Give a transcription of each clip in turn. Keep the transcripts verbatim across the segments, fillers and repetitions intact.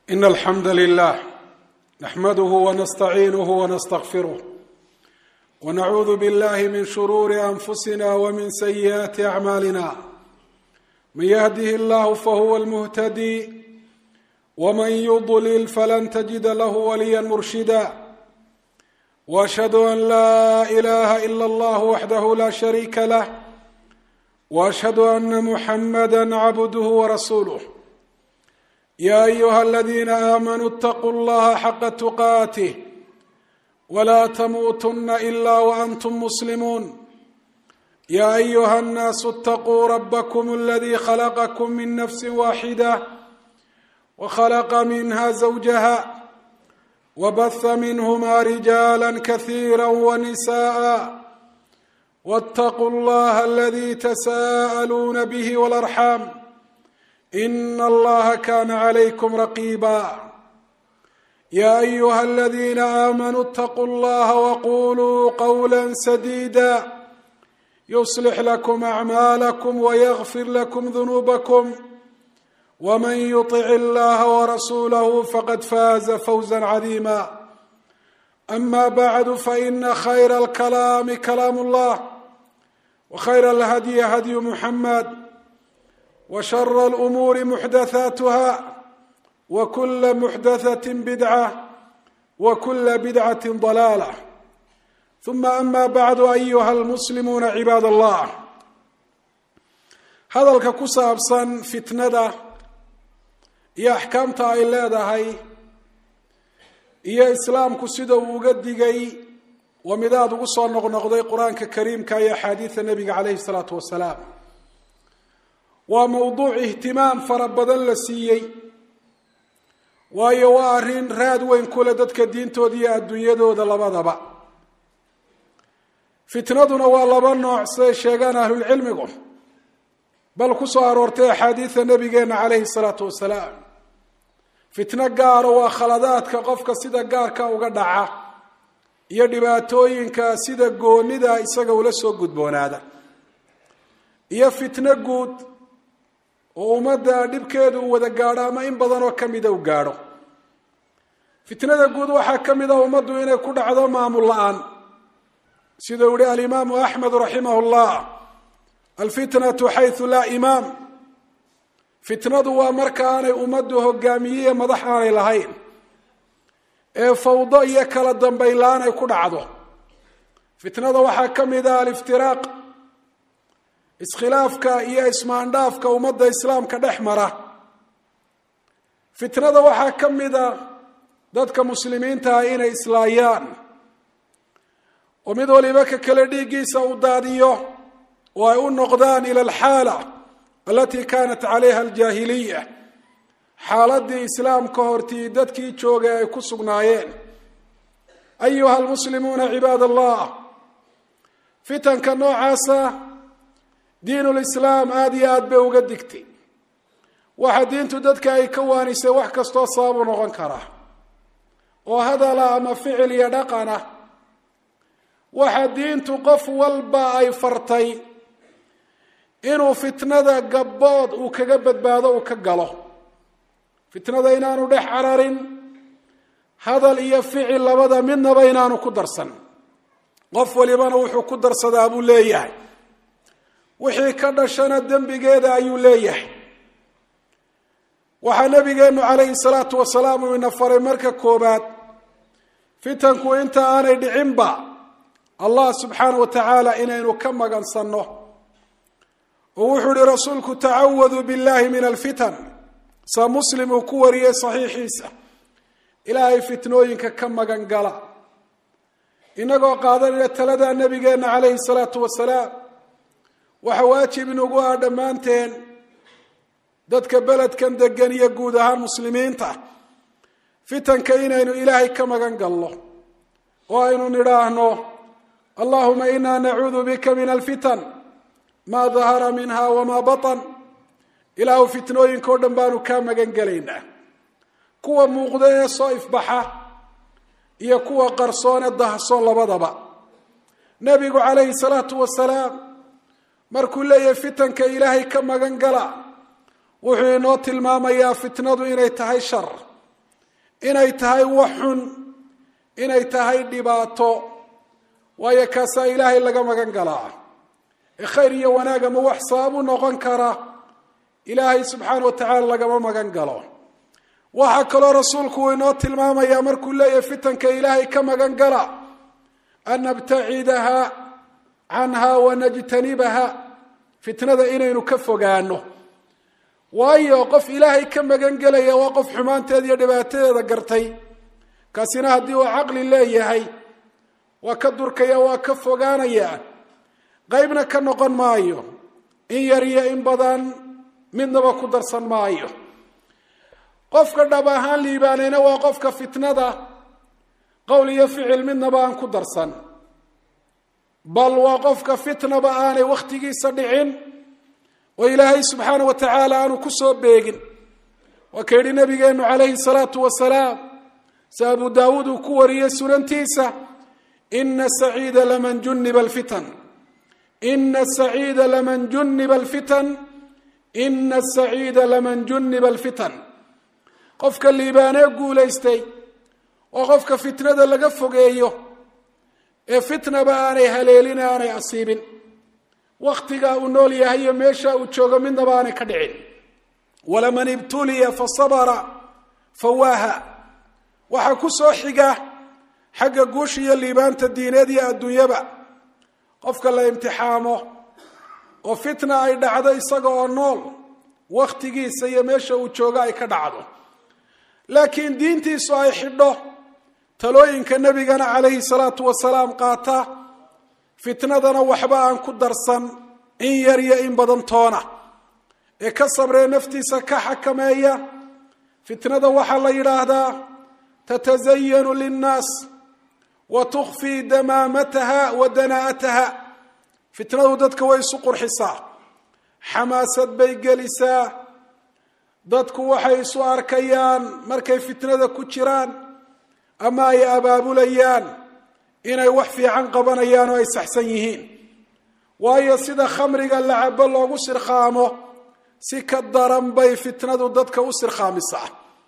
إن الحمد لله نحمده ونستعينه ونستغفره ونعوذ بالله من شرور أنفسنا ومن سيئات أعمالنا. من يهده الله فهو المهتدي ومن يضلل فلن تجد له وليا مرشدا. وأشهد أن لا إله إلا الله وحده لا شريك له وأشهد أن محمدا عبده ورسوله. يا أيها الذين آمنوا اتقوا الله حق تقاته ولا تموتن إلا وأنتم مسلمون. يا أيها الناس اتقوا ربكم الذي خلقكم من نفس واحدة وخلق منها زوجها وبث منهما رجالا كثيرا ونساء واتقوا الله الذي تساءلون به والأرحام إن الله كان عليكم رقيبا. يا أيها الذين آمنوا اتقوا الله وقولوا قولا سديدا يصلح لكم أعمالكم ويغفر لكم ذنوبكم ومن يطع الله ورسوله فقد فاز فوزا عظيما. أما بعد فإن خير الكلام كلام الله وخير الهدي هدي محمد وشر الأمور محدثاتها وكل محدثة بدعة وكل بدعة ضلالة. ثم أما بعد أيها المسلمون عباد الله. hadalka ku saabsan fitnada iyo axkaamta ay leedahay iyo islaamku sida uu uga digay waa mid aad ugu soo noqnoqday qur-aanka kariimka iyo axaadiida nebiga calayhi salaatu wasalaam. waa mowduuc ihtimaam fara badan la siiyey waayo waa arrin raad weyn ku leh dadka diintooda iyo adduunyadooda labadaba. fitnaduna waa laba nooc siday sheegaan ahlulcilmigu, bal ku soo aroortay axaadiida nebigeenna calayhi salaatu wasalaam. fitno gaaro waa khaladaadka qofka sida gaarka uga dhaca iyo dhibaatooyinka sida goonida isaga ula soo gudboonaada, iyo fitno guud oo ummadda dhibkeedu uu wada gaadho ama in badan oo ka mida u gaadho. fitnada guud waxaa ka mid a ummaddu inay ku dhacdo maamul la-aan, sida uu yihi alimaamu axmed raximah llah, alfitnatu xaysu laa imaam. fitnadu waa marka aanay ummaddu hogaamiye madax aanay lahayn ee fawdo iyo kala dambayn la-aan ay ku dhacdo. fitnada waxaa ka mid ah aliftiraaq, iskhilaafka iyo ismaandhaafka ummadda islaamka dhex mara. fitnada waxaa ka mid a dadka muslimiinta ah inay islaayaan oo mid waliba ka kale dhiiggiisa u daadiyo oo ay u noqdaan ila alxaala alatii kaanat calayha aljaahiliya, xaaladii islaamka hortii dadkii joogay ay ku sugnaayeen. ayuha almuslimuuna cibaad allah, fitanka noocaasa diinulislaam aada iyo aad bay uga digtay. waxa diintu dadka ay ka waanisay wax kastoo sababu noqon kara oo hadala ama ficil iyo dhaqana. waxa diintu qof walba ay fartay inuu fitnada gabbood uu kaga badbaado uu ka galo. fitnada inaanu dhex cararin, hadal iyo ficil labada midnaba inaanu ku darsan. qof walibana wuxuu ku darsadaa buu leeyahay, wixii ka dhashana dembigeeda ayuu leeyahay. waxaa nabigeenu calayhi salaatu wasalaam uu ina faray marka koobaad, fitanku inta aanay dhicinba allah subxaana wa tacaala inaynu ka magansanno. oo wuxuu ihi rasuulku, tacawaduu billahi min alfitan, saa muslim uu ku wariyey saxiixiisa, ilaahay fitnooyinka ka magan gala. inagoo qaadanaya talada nabigeenna calayhi salaatu wasalaam, waxa waajib inugu ah dhammaanteen dadka beledkan degan iyo guud ahaan muslimiinta fitanka inaynu ilaahay ka magan galno oo aynu nidhaahno allahuma inaa nacuudu bika min alfitan maa dahara minha wamaa batan. ilaahu fitnooyinka o dhan baanu kaa magan gelaynaa, kuwa muuqda ee soo ifbaxa iyo kuwa qarsoon ee dahsoon labadaba. nebigu calayhi salaatu wasalaam markuu leeyahay fitanka ilaahay ka magan gala, wuxuu inoo tilmaamayaa fitnadu inay tahay shar inay tahay wax xun inay tahay dhibaato waayo kaasaa ilaahay laga magan galaa ee khayr iyo wanaag ama wax sabab u noqon kara ilaahay subxaana wa tacaala lagama magan galo waxaa kaloo rasuulku uu inoo tilmaamayaa markuu leeyahay fitanka ilaahay ka magan gala an nabtacidaha canha wanajtanibaha fitnada inaynu ka fogaano waayo qof ilaahay ka magan gelaya waa qof xumaanteeda iyo dhibaatadeeda gartay kaasina haddii uu caqli leeyahay waa ka durkaya waa ka fogaanaya qaybna ka noqon maayo in yar iyo in badan midnaba ku darsan maayo qofka dhab ahaan liibaanayna waa qofka fitnada qowl iyo ficil midnaba aan ku darsan bal waa qofka fitnaba aanay wakhtigiisa dhicin oo ilaahay subxaana wa tacaala aanu ku soo beegin waa ka yidhi nabigeenu calayhi salaatu wasalaam si abu daawuud uu ku wariyey sunantiisa ina saciida laman juniba alfitan ina saciida laman juniba alfitan ina saciida laman juniba alfitan qofka liibaanee guulaystay oo qofka fitnada laga fogeeyo ee fitnaba aanay haleelin aanay asiibin wakhtigaa uu nool yahay iyo meesha uu joogo midnaba aanay ka dhicin walaman ibtuliya fasabara fawaaha waxaa ku soo xiga xagga guusha iyo liibaanta diineed iyo adduunyaba qofka la imtixaamo oo fitna ay dhacdo isaga oo nool wakhtigiisa iyo meesha uu joogo ay ka dhacdo laakiin diintiisu ay xidho talooyinka nebigana calayhi salaatu wasalaam qaata fitnadana waxba aan ku darsan in yar iyo in badan toona ee ka sabree naftiisa ka xakameeya fitnada waxaa la yidhaahdaa tatazayanu linnaas wa tukhfii damaamataha wa danaa'ataha fitnadu dadka way isu qurxisaa xamaasad bay gelisaa dadku waxay isu arkayaan markay fitnada ku jiraan ama ay abaabulayaan inay wax fiican qabanayaan oo ay saxsan yihiin waayo sida khamriga la cabo loogu sirqaamo si ka daran bay fitnadu dadka u sirqaamisaa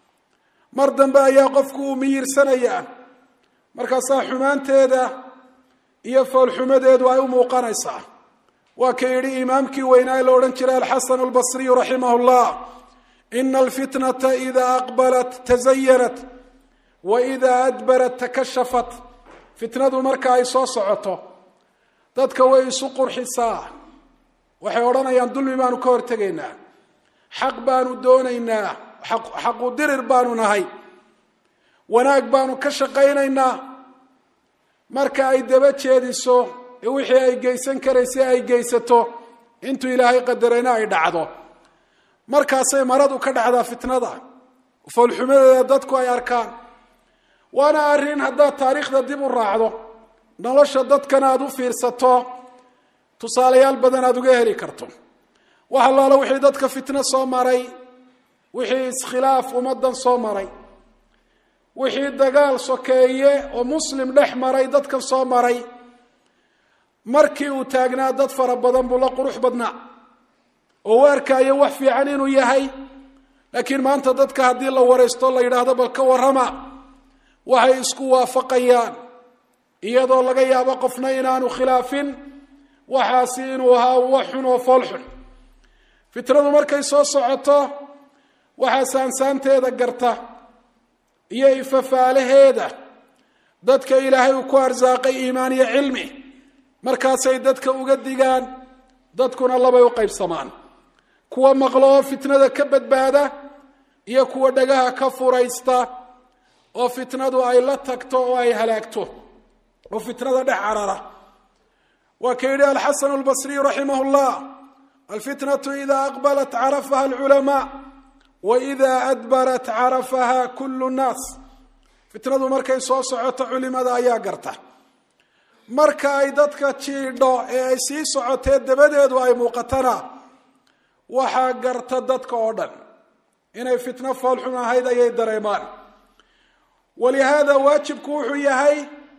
mar dambe ayaa qofku uu miyirsanayaa markaasaa xumaanteeda iyo foolxumadeedu ay u muuqanaysaa waa ka yidhi imaamkii weynaa la odhan jiray alxasan albasriyu raximahu llah ina alfitnata ida aqbalat tazayanat wa ida adbarat takashafat fitnadu marka ay soo socoto dadka way isu qurxisaa waxay odhanayaan dulmi baanu ka hortegaynaa xaq baanu doonaynaa xaqu dirir baanu nahay wanaag baanu ka shaqaynaynaa marka ay daba jeediso ee wixii ay geysan karaysa ay geysato intuu ilaahay qadarayna ay dhacdo markaasay maradu ka dhacdaa fitnada foolxumadeeda dadku ay arkaan waana arrin haddaad taariikhda dib u raacdo nolosha dadkana aada u fiirsato tusaalayaal badan aada uga heli karto wax allaala wixii dadka fitno soo maray wixii iskhilaaf ummaddan soo maray wixii dagaal sokeeye oo muslim dhex maray dadkan soo maray markii uu taagnaa dad fara badan buu la qurux badnaa oo u arkaayo wax fiican inuu yahay laakiin maanta dadka haddii la waraysto la yidhaahdo bal ka warrama waxay isku waafaqayaan iyadoo laga yaabo qofna inaanu khilaafin waxaasi inuu ahaa wax xun oo fool xun fitnadu markay soo socoto waxaa saansaanteeda garta iyo ifafaalaheeda dadka ilaahay uu ku arsaaqay iimaan iyo cilmi markaasay dadka uga digaan dadkuna labay u qaybsamaan kuwa maqlo oo fitnada ka badbaada iyo kuwa dhagaha ka furaysta oo fitnadu ay la tagto oo ay halaagto oo fitnada dhex carara waa ka yidhi alxasan albasriyu raximah llah alfitnatu ida aqbalat carafaha alculamaa wa ida adbarat carafaha kullu nnaas fitnadu markay soo socoto culimada ayaa garta marka ay dadka jiidho ee ay sii socotee dabadeedu ay muuqatana waxaa garta dadka oo dhan inay fitno foolxun ahayd ayay dareemaan walihaada waajibku wuxuu yahay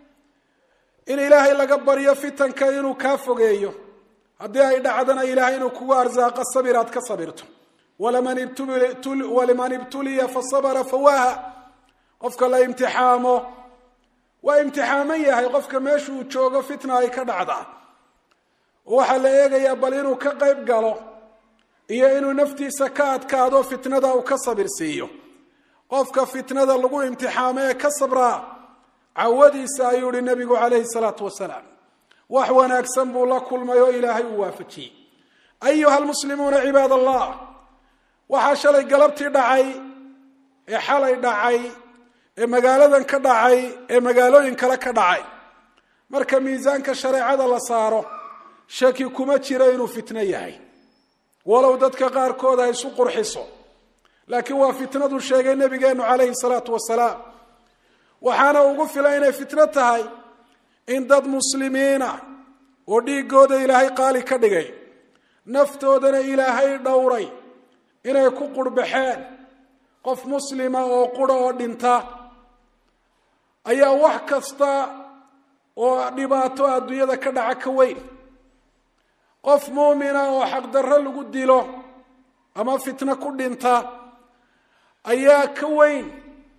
in ilaahay laga baryo fitanka inuu kaa fogeeyo haddii ay dhacdana ilaahay inuu kugu arsaaqo sabir aad ka sabirto walaman ibtuliya fasabara fawaaha qofka la imtixaamo waa imtixaaman yahay qofka meeshuu joogo fitna ay ka dhacdaa waxaa la eegayaa bal inuu ka qayb galo iyo inuu naftiisa ka adkaado fitnada uu ka sabirsiiyo qofka fitnada lagu imtixaamo ee ka sabraa cawadiisa ayuu yihi nabigu calayhi salaatu wasalaam wax wanaagsan buu la kulmay oo ilaahay uu waafajiyey ayuha almuslimuuna cibaad allah waxaa shalay galabtii dhacay ee xalay dhacay ee magaaladan ka dhacay ee magaalooyin kale ka dhacay marka miisaanka shareecada la saaro shaki kuma jiro inuu fitno yahay walow dadka qaarkood ay isu qurxiso laakiin waa fitnadu sheegay nabigeenu calayhi salaatu wasalaam waxaana ugu filan inay fitno tahay in dad muslimiina oo dhiigooda ilaahay qaali ka dhigay naftoodana ilaahay dhowray inay ku qurbaxeen qof muslima oo qura oo dhinta ayaa wax kasta oo dhibaato adduunyada ka dhaca ka weyn qof muumina oo xaqdarro lagu dilo ama fitno ku dhinta ayaa ka weyn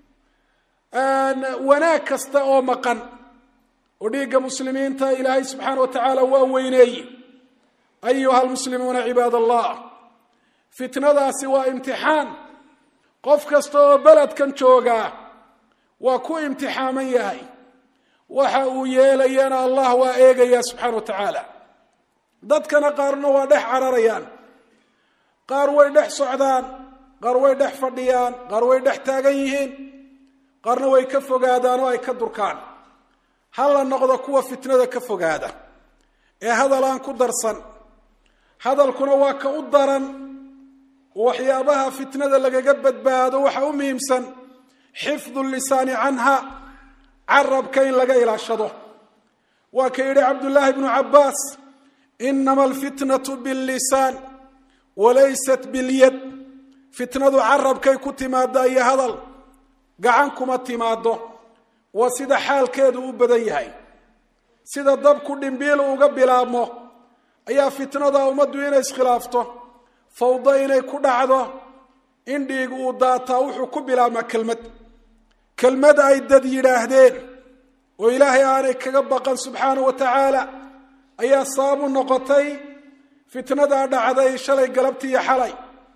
wanaag kasta oo maqan oo dhiigga muslimiinta ilaahay subxaana wa tacaala waa weyneeye ayuha almuslimuuna cibaad allah fitnadaasi waa imtixaan qof kasta oo beledkan joogaa waa ku imtixaaman yahay waxa uu yeelayana allah waa eegaya subxaana wa tacaala dadkana qaarna waa dhex cararayaan qaar way dhex socdaan qaar way dhex fadhiyaan qaar way dhex taagan yihiin qaarna way ka fogaadaan oo ay ka durkaan ha la noqdo kuwa fitnada ka fogaada ee hadal aan ku darsan hadalkuna waa ka u daran waxyaabaha fitnada lagaga badbaado waxa u muhiimsan xifdu lisaani canha carabka in laga ilaashado waa ka yidhi cabdullaahi bnu cabbaas inama alfitnatu billisaan walaysat bilyad fitnadu carabkay ku timaada iyo hadal gacan kuma timaado waa sida xaalkeedu u badan yahay sida dabku dhimbiil uga bilaabmo ayaa fitnada ummaddu inay iskhilaafto fawdo inay ku dhacdo in dhiig uu daataa wuxuu ku bilaabmaa kelmad kelmad ay dad yidhaahdeen oo ilaahay aanay kaga baqan subxaana wa tacaala ayaa sabab u noqotay fitnadaa dhacday shalay galabtii iyo xalay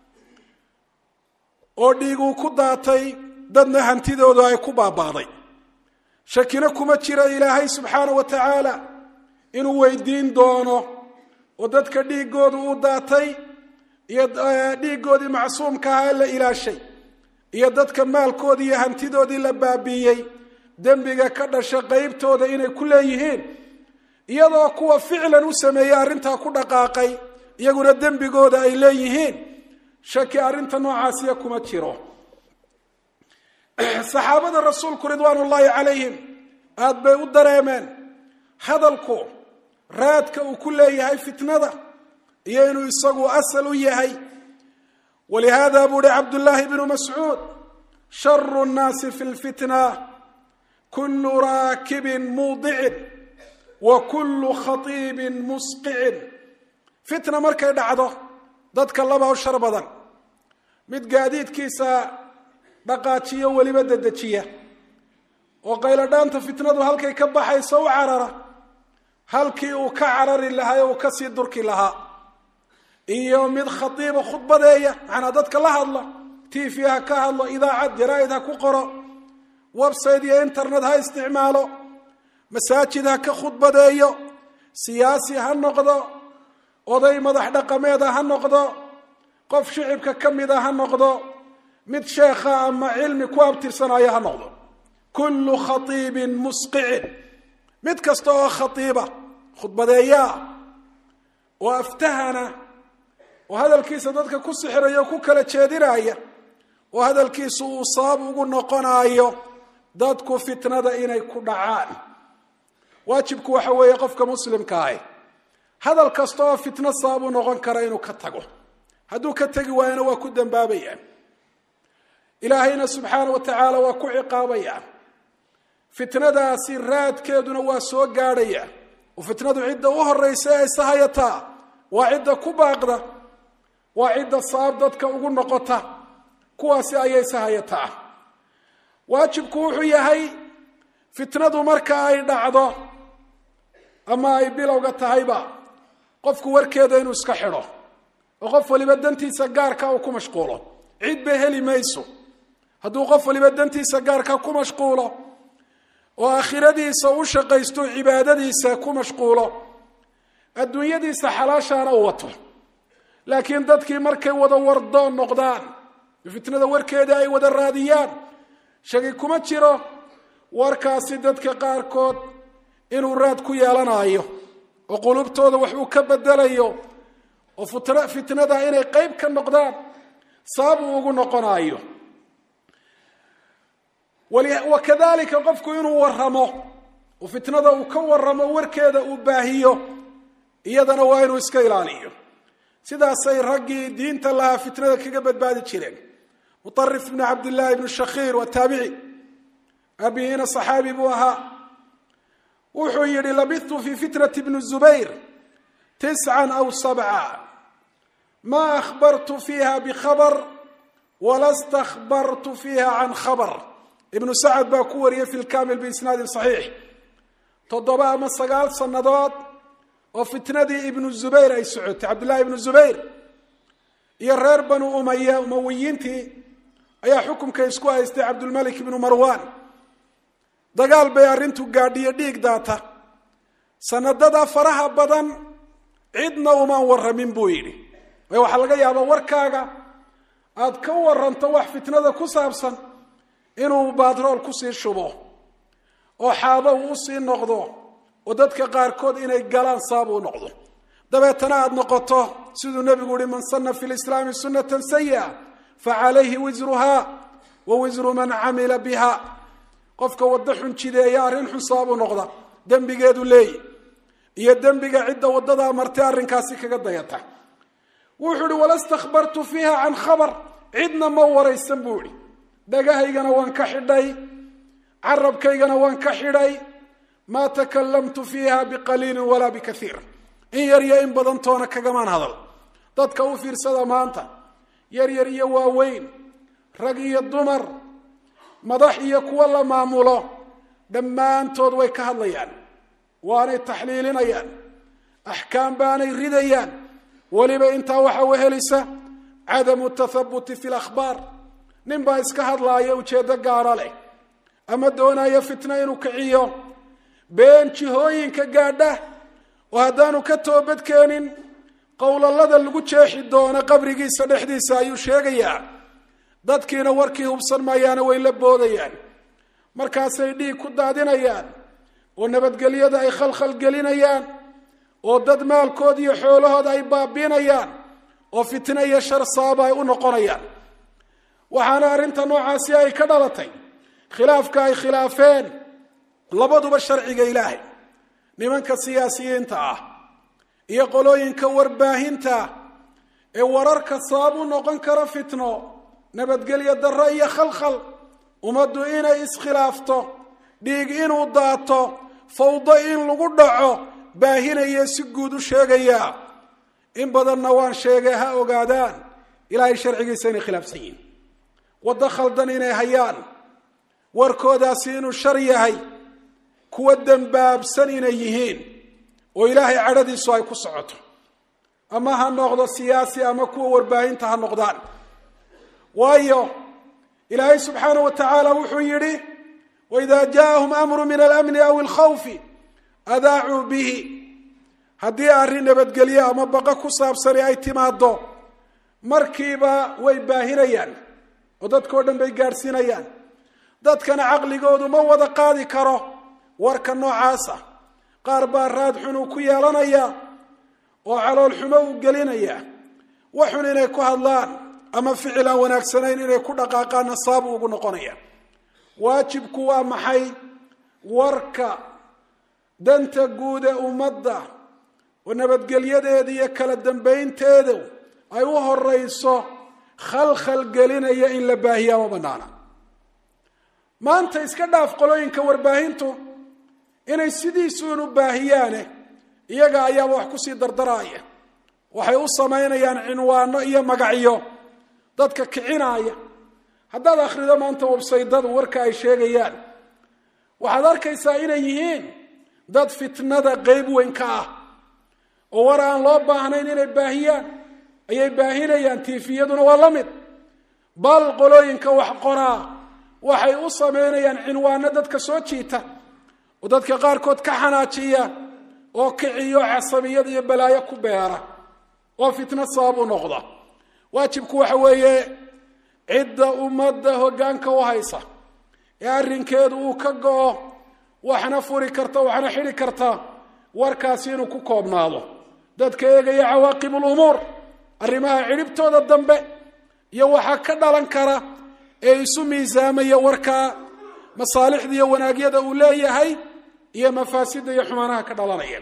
oo dhiiguu ku daatay dadna hantidooda ay ku baabaaday shakina kuma jira ilaahay subxaana wa tacaala inuu weydiin doono oo dadka dhiigoodu u daatay iyo dhiigoodii macsuumka ahaa ee la ilaashay iyo dadka maalkoodii iyo hantidoodii la baabiiyey dembiga ka dhasha qaybtooda inay ku leeyihiin iyadoo kuwa ficlan u sameeyey arrintaa ku dhaqaaqay iyaguna dembigooda ay leeyihiin shaki arrinta noocaasiya kuma jiro saxaabada rasuulku ridwaan ullaahi calayhim aada bay u dareemeen hadalku raadka uu ku leeyahay fitnada iyo inuu isagu asal u yahay walihaada buu uhi cabdullaahi bnu mascuud sharu nnaasi fi lfitna kullu raakibin muudicin wa kullu khatiibin musqicin fitna markay dhacdo dadka laba u shar badan mid gaadiidkiisa dhaqaajiyo weliba dedejiya oo qayladhaanta fitnadu halkay ka baxayso u carara halkii uu ka carari lahaa ee uu kasii durki lahaa iyo mid khatiiba khudbadeeya macnaa dadka la hadla t v ha ka hadlo idaacad jaraa'id ha ku qoro website iyo internet ha isticmaalo masaajid ha ka khudbadeeyo siyaasi ha noqdo oday madax dhaqameeda ha noqdo qof shicibka ka mida ha noqdo mid sheekha ama cilmi ku abtirsanaya ha noqdo kullu khatiibin musqicin mid kasta oo khatiiba khudbadeeyaa oo aftahana oo hadalkiisa dadka ku sixiraya o ku kala jeedinaya oo hadalkiisu uu sabab ugu noqonayo dadku fitnada inay ku dhacaan waajibku waxa weeye qofka muslimka ahi hadal kasta oo fitno sabab u noqon kara inuu ka tago hadduu ka tegi waayana waa ku dambaabayaan ilaahayna subxaana wa tacaala waa ku ciqaabayaan fitnadaasi raadkeeduna waa soo gaadhaya oo fitnadu cidda u horeysa ay sahayataa waa cidda ku baaqda waa cidda sabab dadka ugu noqota kuwaasi ayay sahayataa waajibku wuxuu yahay fitnadu marka ay dhacdo ama ay bilowga tahayba qofku warkeeda inuu iska xidho oo qof waliba dantiisa gaarka uu ku mashquulo cid ba heli mayso hadduu qof waliba dantiisa gaarka ku mashquulo oo aakhiradiisa u shaqaysto cibaadadiisa ku mashquulo adduunyadiisa xalaashaana u wato laakiin dadkii markay wada wardo noqdaan fitnada warkeeda ay wada raadiyaan shaqi kuma jiro warkaasi dadka qaarkood inuu raad ku yeelanayo oo qulubtooda wax uu ka bedelayo oo fitnada inay qayb ka noqdaan sabab ugu noqonayo wakadalika qofku inuu waramo oo fitnada uu ka waramo warkeeda uu baahiyo iyadana waa inuu iska ilaaliyo sidaasay raggii diinta lahaa fitnada kaga badbaadi jireen mutarif ibn cabdillahi ibn shakhir wa taabici abiina saxaabi buu ahaa wuxuu yidhi labithtu fi fitnati ibn zubayr tiscan aw sabca ma akhbartu fiha bikhabar wala stakhbartu fiha can khabar ibnu sacad baa ku wariyay fi lkamil biisnaadin saxiix toddoba ama sagaal sannadood oo fitnadii ibnu zubayr ay socotay cabdillahi ibnu zubayr iyo reer banu umaya umawiyiintii ayaa xukunka isku haystay cabdulmalik ibnu marwan dagaal bay arrintu gaadhiyo dhiig daata sanadada faraha badan cidna umaan warramin buu yidhi waxaa laga yaabaa warkaaga aad ka waranto wax fitnada ku saabsan inuu baadrool kusii shubo oo xaabo uu usii noqdo oo dadka qaarkood inay galaan saab uu noqdo dabeetana aad noqoto siduu nebigu yihi man sanna fi lislaami sunnatan sayi'a facalayhi wisruha wa wisru man camila biha qofka waddo xun jideeya arrin xun saab u noqda dembigeedu leeyi iyo dembiga cidda waddadaa martay arrinkaasi kaga dayata wuxuu ihi wala stakhbartu fiiha can khabar cidna ma waraysan buu ihi dhagahaygana waan ka xidhay carabkaygana waan ka xidhay maa takalamtu fiiha biqaliilin walaa bikaiir in yar iyo in badan toona kagamaan hadal dadka u fiirsada maanta yar yar iyo waaweyn rag iyo dumar madax iyo kuwa la maamulo dhammaantood way ka hadlayaan waanay taxliilinayaan axkaam baanay ridayaan weliba intaa waxa wehelisa cadamu tathabuti fi lakhbaar nin baa iska hadlaaya ujeeddo gaara leh ama doonaya fitna inuu kiciyo been jihooyinka gaadha oo haddaanu ka toobadkeenin qowlalada lagu jeexi doono qabrigiisa dhexdiisa ayuu sheegayaa dadkiina warkii hubsan maayaana way la boodayaan markaasay dhiig ku daadinayaan oo nabadgelyada ay khalkhal gelinayaan oo dad maalkood iyo xoolahooda ay baabiinayaan oo fitna iyo shar saaba ay u noqonayaan waxaana arrinta noocaasi ay ka dhalatay khilaafka ay khilaafeen labaduba sharciga ilaahay nimanka siyaasiyiinta ah iyo qolooyinka warbaahinta ee wararka sabab u noqon kara fitno nabadgelyo darro iyo khalkhal ummaddu inay iskhilaafto dhiig inuu daato fawdo in lagu dhaco baahinaya si guud u sheegaya in badanna waan sheegay ha ogaadaan ilaahay sharcigiisa inay khilaafsan yihiin waddo khaldan inay hayaan warkoodaasi inuu shar yahay kuwa dembaabsan inay yihiin oo ilaahay cadhadiisu ay ku socoto ama ha noqdo siyaasi ama kuwa warbaahinta ha noqdaan waayo ilaahay subxaanahu wa tacaala wuxuu yidhi waida jaaahum amru min alamni aw alkhawfi adaacuu bihi haddii arrin nabadgelyo ama baqa ku saabsani ay timaado markiiba way baahinayaan oo dadkao dhan bay gaadhsiinayaan dadkana caqligoodu ma wada qaadi karo warka noocaasa qaar baa raad xun uu ku yeelanaya oo calool xumo uu gelinaya waxun inay ku hadlaan ama ficil aan wanaagsanayn inay ku dhaqaaqaanna saab ugu noqonaya waajibku waa maxay warka danta guud ee ummadda oo nabadgelyadeeda iyo kala dambaynteedu ay u horeyso khalkhal gelinaya in la baahiya ma banaana maanta iska dhaaf qolooyinka warbaahintu inay sidiisu inu baahiyaane iyaga ayaaba wax kusii dardaraaya waxay u samaynayaan cinwaano iyo magacyo dadka kicinaya haddaad akhrido maanta websaydadu warka ay sheegayaan waxaad arkaysaa inay yihiin dad fitnada qayb weyn ka ah oo war aan loo baahnayn inay baahiyaan ayay baahinayaan. tiifiyaduna waa la mid, bal qolooyinka wax qoraa waxay u sameynayaan cinwaano dadka soo jiita oo dadka qaarkood ka xanaajiya oo kiciyo casabiyad iyo balaayo ku beera oo fitna sabab u noqda. waajibku waxa weeye cidda ummadda hoggaanka u haysa ee arrinkeedu uu ka go'o waxna furi karta waxna xidhi karta warkaasi inuu ku koobnaado. dadka eegaya cawaaqibul umuur, arrimaha ciribtooda dambe iyo waxa ka dhalan kara ee isu miisaamaya warka masaalixda iyo wanaagyada uu leeyahay iyo mafaasida iyo xumaanaha ka dhalanaya.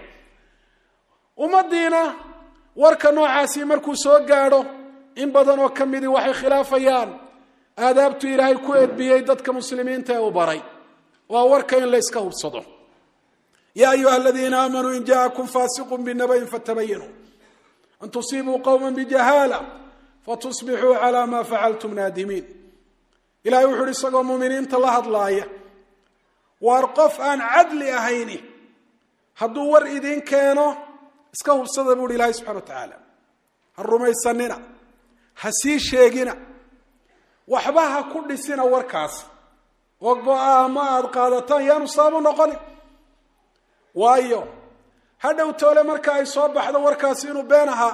ummadiina warka noocaasi markuu soo gaadho in badan oo kamidi waxay khilaafayaan aadaabtu ilaahay ku edbiyay dadka muslimiinta ee u baray. waa warka in la iska hubsado. yaa ayuha aladiina aamanuu in jaakum faasiqun binabayin fatabayinuu an tusiibuu qowman bijahaala fatusbixuu calaa maa facaltum naadimiin. ilahay wuxu uhi isagoo muminiinta la hadlaaya, waar qof aan cadli ahayni hadduu war idin keeno iska hubsada buuhi ilaahay subxana wa tacaala. ha rumaysanina, ha sii sheegina, waxba ha ku dhisina warkaas oo go-aamo aada qaadataan yaanu saabu noqoni. waayo hadhow toole marka ay soo baxdo warkaasi inuu been ahaa,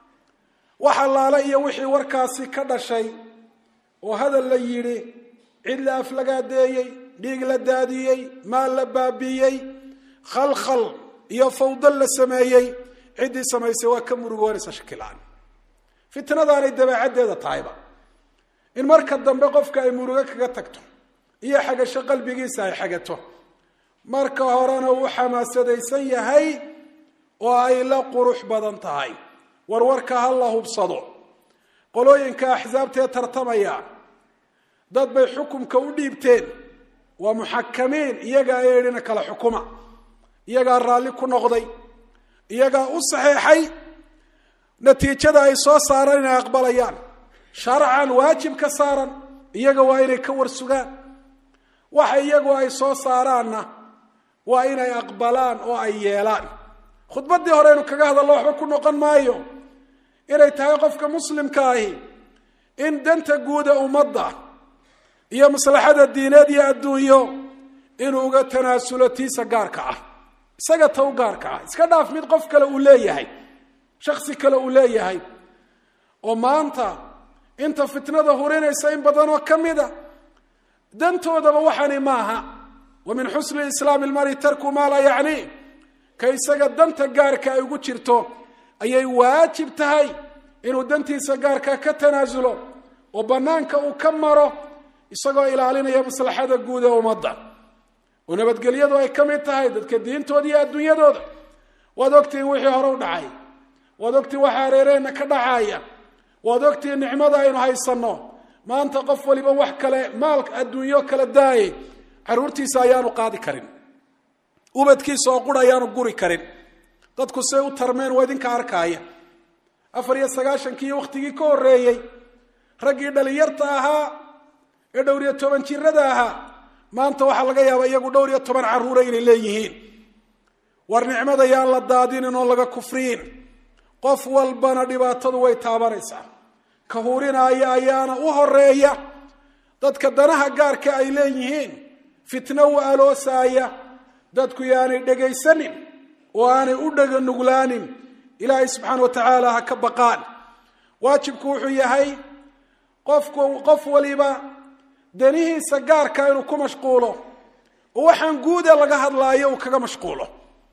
wax allaale iyo wixii warkaasi ka dhashay oo hadal la yidhi, cid la aflagaadeeyey, dhiig la daadiyey, maal la baabiiyey, khalkhal iyo fawdo la sameeyey, ciddii samaysay waa ka murugoonaysa shakilaan. fitnadaanay dabeecaddeeda tahayba in marka dambe qofka ay murugo kaga tagto iyo xagasho qalbigiisa ay xagato. marka horena uu xamaasadaysan yahay oo ay la qurux badan tahay. warwarka ha la hubsado. qolooyinka axsaabtee tartamaya dad bay xukumka u dhiibteen, waa muxakamiin, iyagaa eedhina kala xukuma, iyagaa raalli ku noqday, iyagaa u saxeexay natiijada ay soo saaraan inay aqbalayaan. sharcan waajib ka saaran iyaga waa inay ka warsugaan. waxa iyagu ay soo saaraanna waa inay aqbalaan oo ay yeelaan. khudbaddii horeynu kaga hadallo waxba ku noqon maayo inay tahay qofka muslimka ahi in danta guuda ummadda iyo maslaxada diineed iyo adduunyo inuu uga tanaasulo tiisa gaarka ah, isaga ta u gaarka ah. iska dhaaf mid qof kale uu leeyahay, shaksi kale uu leeyahay. oo maanta inta fitnada hurinaysa in badan oo ka mida dantoodaba waxani maaha. wa min xusni islaami ilmari tarku maa laa yacni, ka isaga danta gaarka ay ugu jirto ayay waajib tahay inuu dantiisa gaarka ka tanaasulo oo banaanka uu ka maro isagoo ilaalinaya maslaxada guud ee ummadda. oo nabadgelyadu ay ka mid tahay dadka diintooda iyo adduunyadooda. waad ogtihiin wixii hore u dhacay, waad ogtihiin waxa hareereenna ka dhacaya, waad ogtihiin nicmada aynu haysanno. maanta qof waliba wax kale maal adduunyo kala daayay caruurtiisa ayaanu qaadi karin, ubadkiisa oo qura ayaanu guri karin. dadku say u tarmeen waa idinka arkaaya. afar iyo sagaashankii waktigii ka horreeyey raggii dhalinyarta ahaa ee dhowr iyo toban jirada ahaa maanta waxaa laga yaabaa iyagu dhowr iyo toban carruura inay leeyihiin. war nicmada yaan la daadinin oo laga kufriyin. qof walbana dhibaatadu way taabanaysaa. ka hurinaya ayaana u horeeya. dadka danaha gaarka ay leeyihiin fitno u aloosaaya. dadku yaanay dhegaysanin oo aanay u dhaga nuglaanin. ilaahay subxaana wa tacaala ha ka baqaan. waajibku wuxuu yahay qofku qof waliba danihiisa gaarka inuu ku mashquulo oo waxaan guuda laga hadlaayo uu kaga mashquulo.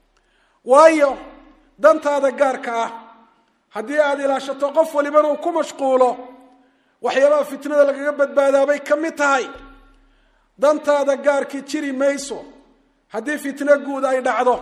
waayo dantaada gaarka ah haddii aad ilaashato qof walibana uu ku mashquulo waxyaabaha fitnada lagaga badbaadaabay ka mid tahay. dantaada gaarkii jiri mayso haddii fitno guud ay dhacdo.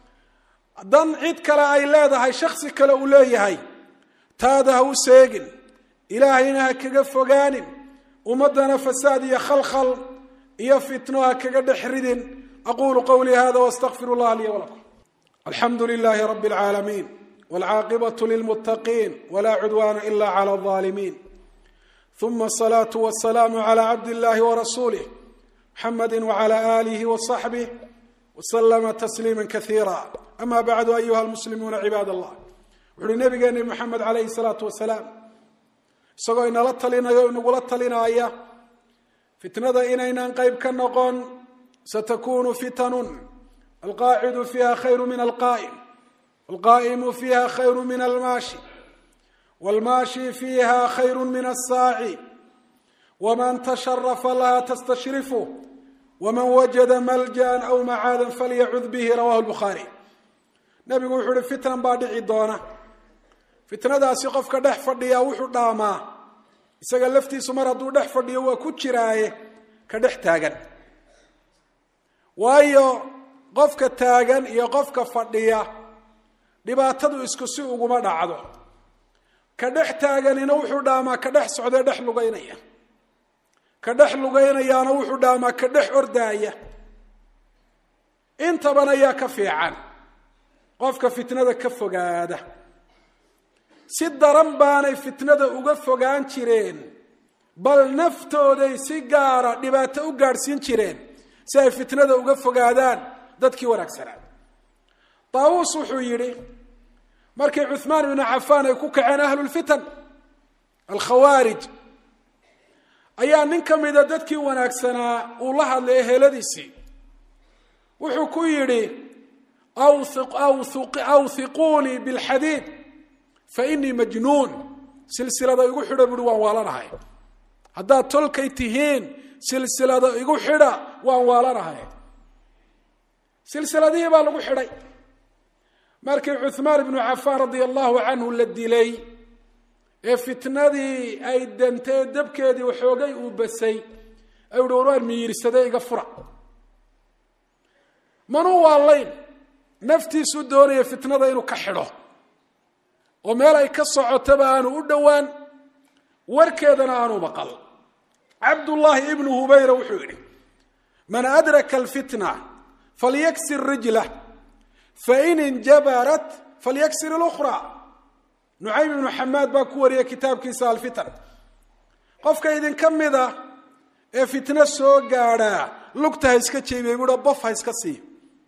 dan cid kale ay leedahay, shaksi kale uu leeyahay, taada ha u seegin, ilaahayna ha kaga fogaanin, ummadana fasaad iyo khalkhal iyo fitno ha kaga dhex ridin. aqulu qawlii hada waastaqfiru llah lii walakum. alxamdu lilahi rabi اlcaalamiin wاlcaaqibatu lilmuttaqiin wla cudwana ila clى الظaalimiin ثم الصلاة والسلام على عبد الله ورسوله محمد وعلى آله وصحبه وسلم تسليما كثيرا. أما بعد أيها المسلمون عباد الله، وحول نبينا محمد عليه الصلاة والسلام isagoo inala talinayo inagula talinaya fitnada inaynan qayb ka noqon. satakunu fitanun alqaacidu fiha khayru min alqaa'im walqaa'imu fiha khayru min almaashi walmaashi fiha khayru min assaaci waman tasharafa laha tastashrifu waman wajada maljan aw macaadan falyacud bihi rawahu albukhaari. nabigu wuxuu uhi fitnan baa dhici doona. fitnadaasi qofka dhex fadhiya wuxuu dhaamaa isaga laftiisu mar hadduu dhex fadhiyo waa ku jiraaye ka dhex taagan. waayo qofka taagan iyo qofka fadhiya dhibaatadu isku si uguma dhacdo. ka dhex taaganina wuxuu dhaamaa ka dhex socdee dhex lugaynaya, ka dhex lugaynayaana wuxuu dhaamaa ka dhex ordaaya. intaban ayaa ka fiican qofka fitnada ka fogaada. si daran baanay fitnada uga fogaan jireen, bal naftooday si gaara dhibaato u gaadhsiin jireen si ay fitnada uga fogaadaan dadkii wanaagsanaa. taawuus wuxuu yidhi markii cuthmaan ibnu cafaan ay ku kaceen ahlulfitan alkhawaarij, ayaa nin ka mida dadkii wanaagsanaa uu la hadlay eheladiisii. wuxuu ku yidhi awthiquunii bilxadiid fainii majnuun. silsilada igu xidha buuhi waan waalanahay. haddaad tolkay tihiin silsilada igu xidha waan waalanahay. silsiladihii baa lagu xidhay. markii cuthmaan ibnu cafaan radia allahu canhu la dilay ee fitnadii ay dantee dabkeedii waxoogay uu basay, ayuu uhi warwaan miyirsade iga fura. manuu waalayn, naftiisuu doonaya fitnada inuu ka xidho oo meel ay ka socotaba aanu u dhowaan, warkeedana aanu maqal. cabdullaahi ibnu hubayra wuxuu yidhi man adraka alfitna falyaksir rijlah fain injabarat falyaksir اlukhra. nucaym ibnu xamaad baa ku wariyay kitaabkiisa alfitan. qofka idinka mida ee fitno soo gaadhaa lugta ha iska jeebiyey buuha, bof ha iska siiyo.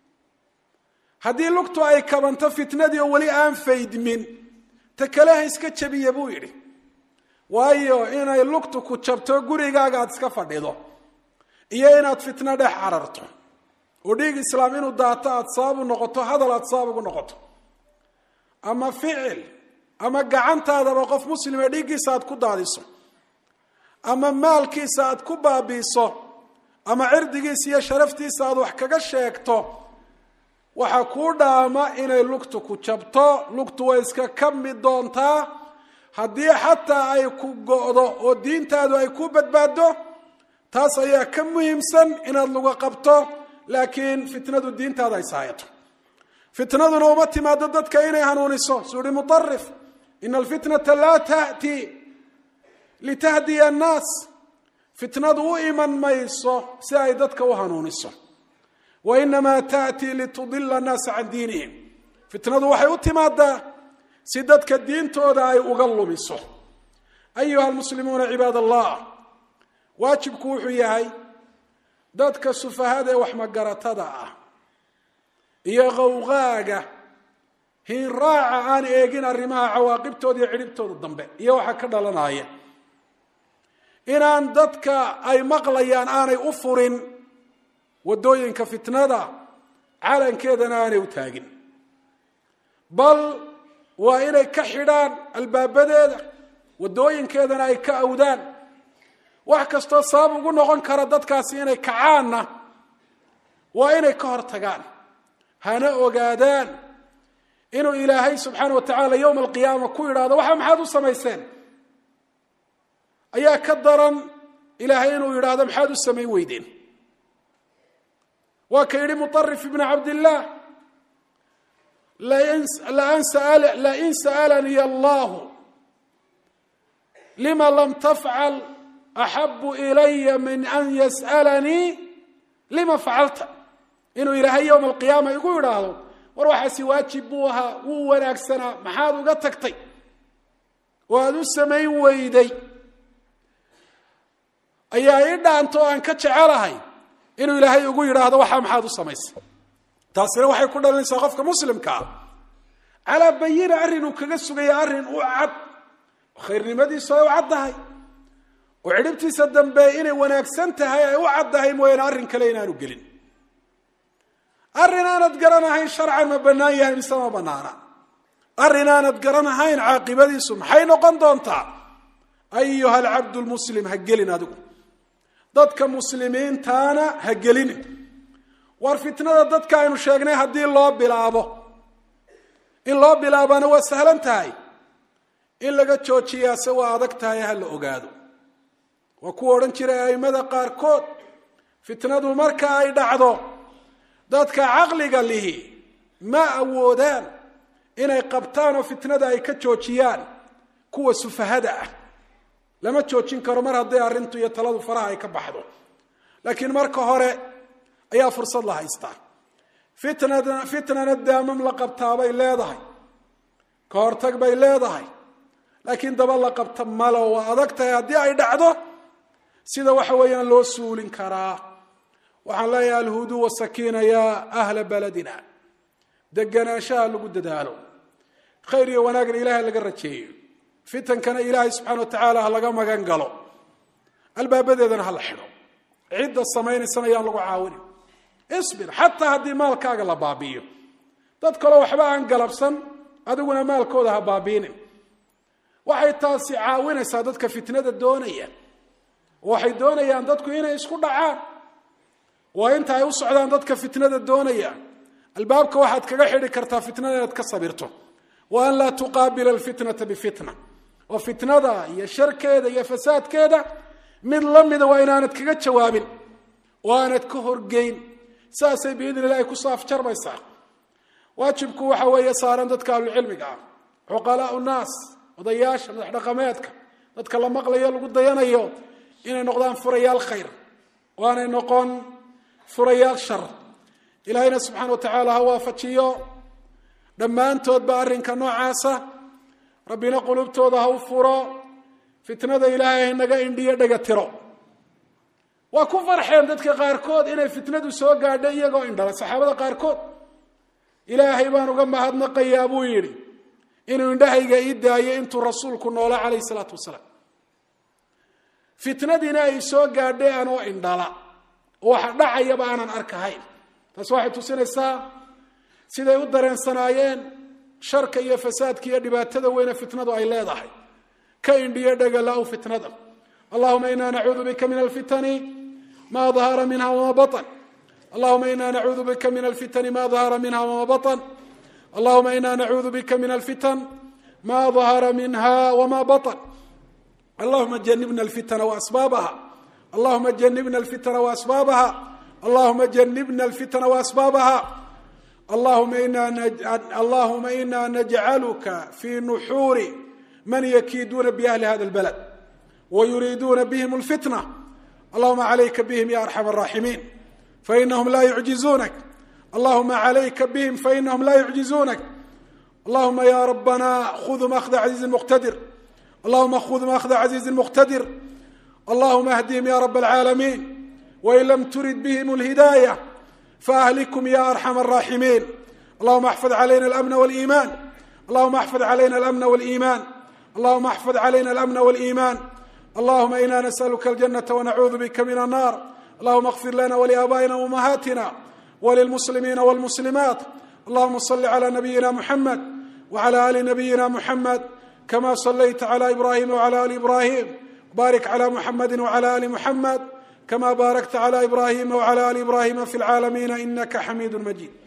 haddii lugtu ay kabanto fitnadii oo weli aan faydmin, ta kale ha iska jabiya buu yidhi. waayo inay lugtu ku jabto gurigaaga aad iska fadhido iyo inaad fitno dhex cararto oo dhiig islaam inuu daato aad sabab u noqoto, hadal aad sabab ugu noqoto, ama ficil ama gacantaadaba qof muslima dhiiggiisa aad ku daadiso, ama maalkiisa aad ku baabiiso, ama cirdigiisa iyo sharaftiisa aad wax kaga sheegto, waxaa kuu dhaama inay lugtu ku jabto. lugtu way iska kami doontaa. haddii xataa ay ku go'do oo diintaadu ay ku badbaaddo, taas ayaa ka muhiimsan inaad luga qabto, laakiin fitnadu diintaada ay saayato. fitnaduna uma timaado dadka inay hanuuniso. suu uhi mutarif ina alfitnata laa ta'ti litahdiya annaas. fitnadu u iman mayso si ay dadka u hanuuniso, wainamaa taأtii litudila annaasa can diinihim. fitnadu waxay u timaadaa si dadka diintooda ay uga lumiso. ayuha almuslimuuna cibaad allah, waajibku wuxuu yahay dadka sufahada ee waxmagaratada ah iyo qawqaaga hiinraaca aan eegin arrimaha cawaaqibtooda iyo cidhibtooda dambe iyo waxa ka dhalanaya, inaan dadka ay maqlayaan aanay u furin waddooyinka fitnada, calankeedana aanay u taagin, bal waa inay ka xidhaan albaabadeeda, waddooyinkeedana ay ka awdaan. wax kastoo sabab ugu noqon kara dadkaasi inay kacaanna waa inay ka hor tagaan. hana ogaadaan inuu ilaahay subxaana wa tacaala yowma alqiyaama ku yidhaahdo waxa maxaad u samayseen, ayaa ka daran ilaahay inuu yidhaahdo maxaad u samayn weydeen. waa ka yidhi muطarif ibn cabdillaah lain sa'alanii allahu lima lam tafcal axabu ilaya min an yas'alanii lima facalta. inuu ilaahay yowma alqiyaama igu yidhaahdo war waxaasi waajib buu ahaa, wuu wanaagsanaa, maxaad uga tagtay oo aad u samayn weyday, ayaa ii dhaanto aan ka jecelahay inuu ilaahay ugu yidhaahdo waxaa maxaad u samaysay. taasina waxay ku dhalinaysaa qofka muslimka ah calaa bayina arrin uu kaga sugaya arrin u cad khayrnimadiisu ay u caddahay oo cidhibtiisa dambe inay wanaagsan tahay ay u caddahay mooyaane arrin kale inaanu gelin. arrin aanad garanahayn sharcan ma bannaan yahay mise ma bannaana. arrin aanad garanahayn caaqibadiisu maxay noqon doontaa. ayuha alcabdu lmuslim ha gelin adigu, dadka muslimiintaana ha gelinin. war fitnada dadka aynu sheegnay haddii loo bilaabo in loo bilaabana waa sahlan tahay, in laga joojiyaase waa adag tahay ha la ogaado. waa kuwa odhan jiray a'immada qaarkood fitnadu marka ay dhacdo dadka caqliga lihi ma awoodaan inay qabtaan oo fitnada ay ka joojiyaan kuwa sufahada ah. lama joojin karo mar hadday arrintu iyo taladu faraha ay ka baxdo, laakiin marka hore ayaa fursad la haystaa. fitnada fitnana daamam la qabtaa bay leedahay, ka hortag bay leedahay, laakiin daba la qabta malo waa adag tahay haddii ay dhacdo sida waxa weeyaan loo suulin karaa. waxaan leeyahay alhudu wasakiina yaa ahla baladina, deganaanshaha lagu dadaalo, khayr iyo wanaagna ilaahay laga rajeeyo, fitankana ilaahay subxaana wa tacaala ha laga magan galo, albaabadeedana ha la xidho. cidda samaynaysana yaan lagu caawinin. isbir xataa haddii maalkaaga la baabi'iyo, dad kaleo waxba aan galabsan adiguna maalkooda ha baabiinin. waxay taasi caawinaysaa dadka fitnada doonaya. waxay doonayaan dadku inay isku dhacaan, waa inta ay u socdaan dadka fitnada doonaya. albaabka waxaad kaga xidhi kartaa fitnada inaad ka sabirto, wa an laa tuqaabila alfitnata bifitna. oo fitnada iyo sharkeeda iyo fasaadkeeda mid lamida waa inaanad kaga jawaabin oo aanad ka horgeyn. saasay biidn illahi ku saaf jarmaysaa. waajibku waxa weeye saaran dadka ahlucilmiga ah, cuqalaau naas, odayaasha, madax dhaqameedka, dadka la maqlayo lagu dayanayo inay noqdaan furayaal khayr oo aanay noqon furayaal shar. ilaahayna subxaana wa tacaala ha waafajiyo dhammaantoodba arrinka noocaasa, rabbina qulubtooda ha u furo, fitnada ilaahay naga indhiyo dhaga tiro. waa ku farxeen dadka qaarkood inay fitnadu soo gaadhay iyagoo indhala. saxaabada qaarkood ilaahay baan uga mahadnaqayaa buu yidhi inuu indhahayga ii daayo intuu rasuulku noolaa calayhi salaatu wasalaam. fitnadiina ay soo gaadhay anoo indhala oo waxa dhacayaba aanan arkahayn. taas waxay tusinaysaa siday u dareensanaayeen sharka iyo fasaadka iyo dhibaatada weyne fitnadu ay leedahay. ka indhiyo dhagala u fitnada. allahuma inaa nacuudu bika min alfitani ma dahara minha wama batan. allahuma inaa nacuudu bika min alfitani ma dahara minha wama batan. allahuma inaa nacuudu bika min alfitan ma dahara minha wama batan. allahuma janibna alfitana waasbaabaha. allahuma janibna alfitana waasbaabaha. allahuma janibna alfitana waasbaabaha. allahuma ina allahuma ina najcaluka fi nuxuuri man yakiiduuna biahli hada albalad wayuriiduuna bihim alfitna. allahuma calayka bihim ya arxam araaximiin fainahum laa yucjizuunak. allahuma calayka bihim fainahum laa yucjizuunak. allahuma ya rabbana khudhum akhda casiizin muqtadir. allahuma khudhum akhda casiizin muqtadir. allahuma ahdihim ya rab alcaalamiin wain lam turid bihim alhidaaya faahlikum ya arxam araaximiin. allahuma axfad calayna alamna waliimaan. allahuma axfad calayna alamna waliimaan. allahuma axfad calayna alamna waliimaan. allahuma ina nasaluka aljanata wanacuudu bika min annar. allahuma اغfir lana waliaabaa'ina waumahaatina walilmuslimiina walmuslimaat. allahuma صli clى nabiyina muxamed wclى ali nabiyina muxamed kama صlayta clى ibrahima wclى ali ibrahim. barik clى muxamedi wclى ali muxamed kama baarakta clى ibrahima wclى ali ibrahima fi lcaalamiina inaka xamiid majid.